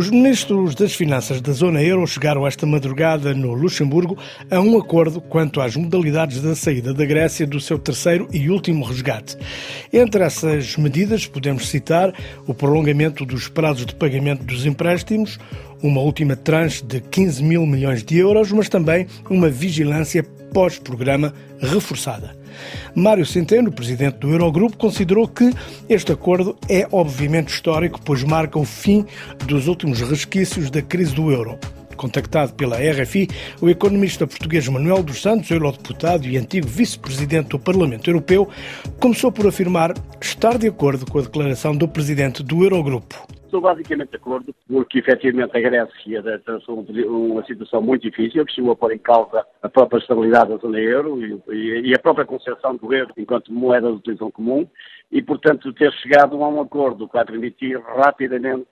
Os ministros das Finanças da Zona Euro chegaram esta madrugada no Luxemburgo a um acordo quanto às modalidades da saída da Grécia do seu terceiro e último resgate. Entre essas medidas podemos citar o prolongamento dos prazos de pagamento dos empréstimos, uma última tranche de 15 mil milhões de euros, mas também uma vigilância pós-programa reforçada. Mário Centeno, presidente do Eurogrupo, considerou que este acordo é obviamente histórico, pois marca o fim dos últimos resquícios da crise do euro. Contactado pela RFI, o economista português Manuel dos Santos, eurodeputado e antigo vice-presidente do Parlamento Europeu, começou por afirmar estar de acordo com a declaração do presidente do Eurogrupo. Estou basicamente de acordo, porque efetivamente a Grécia atravessou uma situação muito difícil, que chegou a pôr em causa a própria estabilidade da zona euro e a própria concepção do euro enquanto moeda de utilização comum, e portanto ter chegado a um acordo que vai permitir rapidamente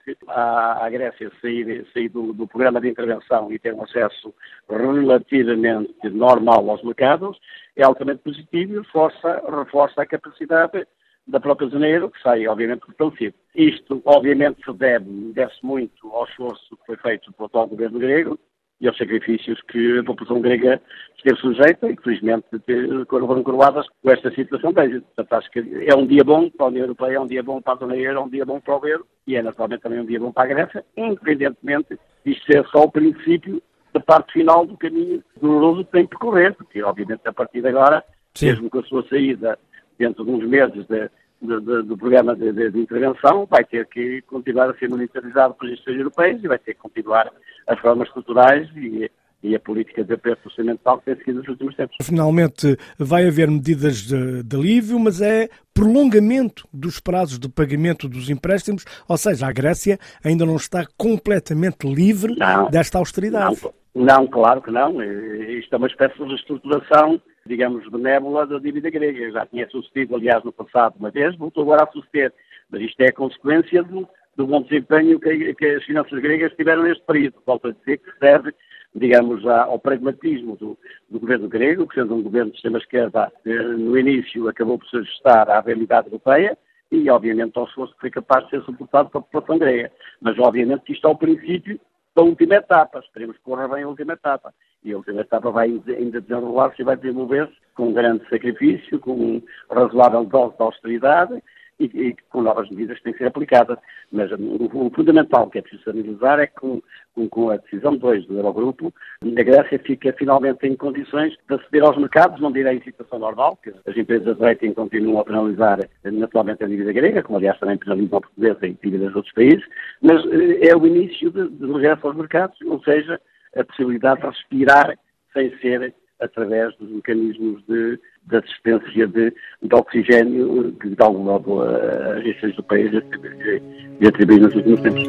à Grécia sair do programa de intervenção e ter um acesso relativamente normal aos mercados, é altamente positivo e reforça a capacidade da própria zona euro, que sai, obviamente, fortalecido. Isto, obviamente, deve-se muito ao esforço que foi feito pelo atual governo grego e aos sacrifícios que a população grega esteve sujeita e que, felizmente, foram coroadas com esta situação. Portanto, acho que é um dia bom para a União Europeia, é um dia bom para a zona euro, é um dia bom para o euro e é, naturalmente, também um dia bom para a Grécia, independentemente de ser só o princípio da parte final do caminho doloroso que tem que percorrer, porque, obviamente, a partir de agora, mesmo com a sua saída dentro de uns meses do programa de intervenção, vai ter que continuar a ser monitorizado pelas instituições europeias e vai ter que continuar as reformas estruturais e a política de aperto orçamental que tem seguido nos últimos tempos. Finalmente vai haver medidas de alívio, mas é prolongamento dos prazos de pagamento dos empréstimos, ou seja, a Grécia ainda não está completamente livre desta austeridade. Não, claro que não. Isto é uma espécie de reestruturação, digamos, benévola da dívida grega. Já tinha sucedido, aliás, no passado uma vez, voltou agora a suceder. Mas isto é a consequência do bom desempenho que as finanças gregas tiveram neste período. Volto a dizer que se deve, digamos, ao pragmatismo do governo grego, que sendo um governo de extrema-esquerda, no início acabou por se ajustar à realidade europeia e, obviamente, ao esforço que foi capaz de ser suportado pela população grega. Mas, obviamente, que isto é o princípio da última etapa. Esperemos que corra bem a última etapa. E a última etapa vai ainda desenrolar-se e vai desenvolver-se com um grande sacrifício, com um razoável dose de austeridade e com novas medidas que têm que ser aplicadas. Mas o fundamental que é preciso analisar é que com a decisão 2 do Eurogrupo, a Grécia fica finalmente em condições de aceder aos mercados, não direi em situação normal, que as empresas de rating continuam a penalizar naturalmente a dívida grega, como aliás também penalizam a portuguesa e dívidas de outros países, mas é o início de regresso aos mercados, ou seja, a possibilidade de respirar sem ser através dos mecanismos de assistência de oxigênio que, de algum modo, as instituições do país atribuem nos últimos tempos.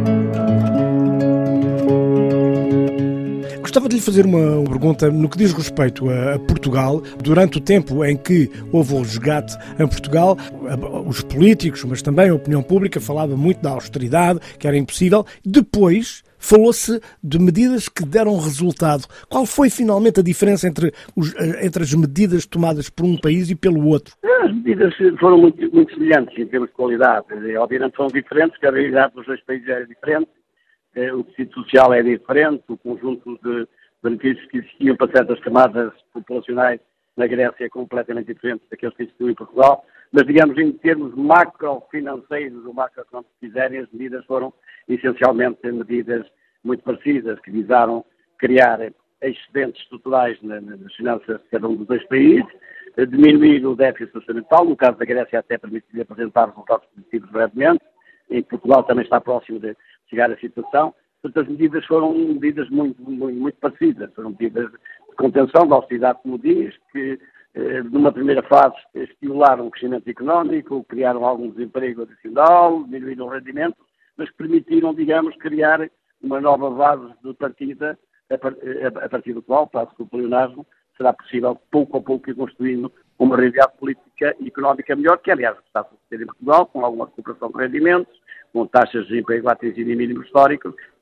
Gostava de lhe fazer uma pergunta no que diz respeito a Portugal. Durante o tempo em que houve o resgate em Portugal, os políticos, mas também a opinião pública, falava muito da austeridade, que era impossível. Depois falou-se de medidas que deram resultado. Qual foi finalmente a diferença entre as medidas tomadas por um país e pelo outro? As medidas foram muito, muito semelhantes em termos de qualidade. Obviamente foram diferentes, porque a realidade dos dois países era diferente. O tecido social é diferente, o conjunto de benefícios que existiam para certas camadas populacionais na Grécia é completamente diferente daqueles que existiam em Portugal, mas, digamos, em termos macrofinanceiros ou macroeconómicos, se quiserem, as medidas foram essencialmente medidas muito parecidas, que visaram criar excedentes estruturais nas finanças de cada um dos dois países, diminuir o déficit orçamental, no caso da Grécia até permitir apresentar resultados positivos brevemente, em Portugal também está próximo de chegar à situação. Portanto, as medidas foram medidas muito, muito, muito parecidas. Foram medidas de contenção da austeridade, como diz, que numa primeira fase estimularam o crescimento económico, criaram algum desemprego adicional, diminuíram o rendimento, mas que permitiram, digamos, criar uma nova base de partida, a partir do qual, para o pleonasmo, será possível, pouco a pouco, ir construindo uma realidade política e económica melhor, que, aliás, está a suceder em Portugal, com alguma recuperação de rendimentos, com taxas de desemprego a atingirem mínimos históricos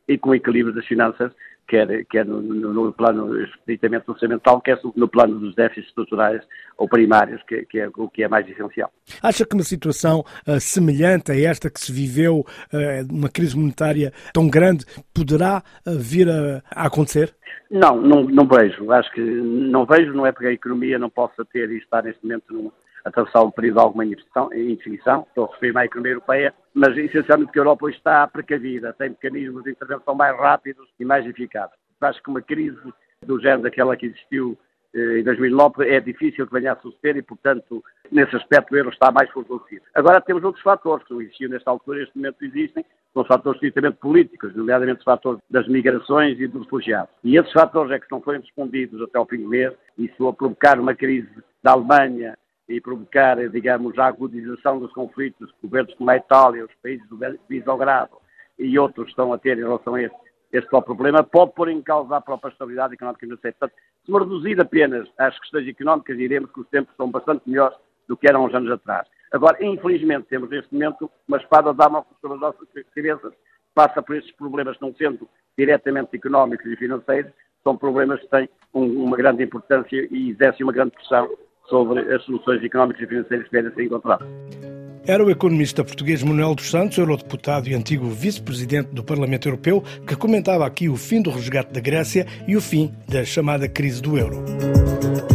e com o equilíbrio das finanças, quer no plano estritamente orçamental, quer no plano dos déficits estruturais ou primários, que é o que é mais essencial. Acha que uma situação semelhante a esta que se viveu, uma crise monetária tão grande, poderá vir a acontecer? Não vejo. Acho que não vejo, não é porque a economia não possa ter e estar neste momento a atravessar um período de alguma indefinição, estou a referir-me à economia europeia, mas essencialmente que a Europa hoje está precavida, tem mecanismos de intervenção mais rápidos e mais eficazes. Acho que uma crise do género daquela que existiu em 2009 é difícil que venha a suceder e, portanto, nesse aspecto o euro está mais fortalecido. Agora temos outros fatores que não existiam nesta altura, neste momento existem, são fatores estritamente políticos, nomeadamente os fatores das migrações e dos refugiados. E esses fatores é que não foram respondidos até ao fim do mês, e isso a provocar uma crise da Alemanha e provocar, digamos, a agudização dos conflitos que governos como a Itália, os países do Visegrádo e outros estão a ter em relação a este próprio problema, pode pôr em causa a própria estabilidade económica e financeira. Portanto, se me reduzir apenas às questões económicas, diremos que os tempos são bastante melhores do que eram uns anos atrás. Agora, infelizmente, temos neste momento uma espada de Damocles sobre as nossas cabeças, passa por estes problemas, não sendo diretamente económicos e financeiros, são problemas que têm uma grande importância e exercem uma grande pressão sobre as soluções económicas e financeiras que devem ser encontradas. Era o economista português Manuel dos Santos, eurodeputado e antigo vice-presidente do Parlamento Europeu, que comentava aqui o fim do resgate da Grécia e o fim da chamada crise do euro.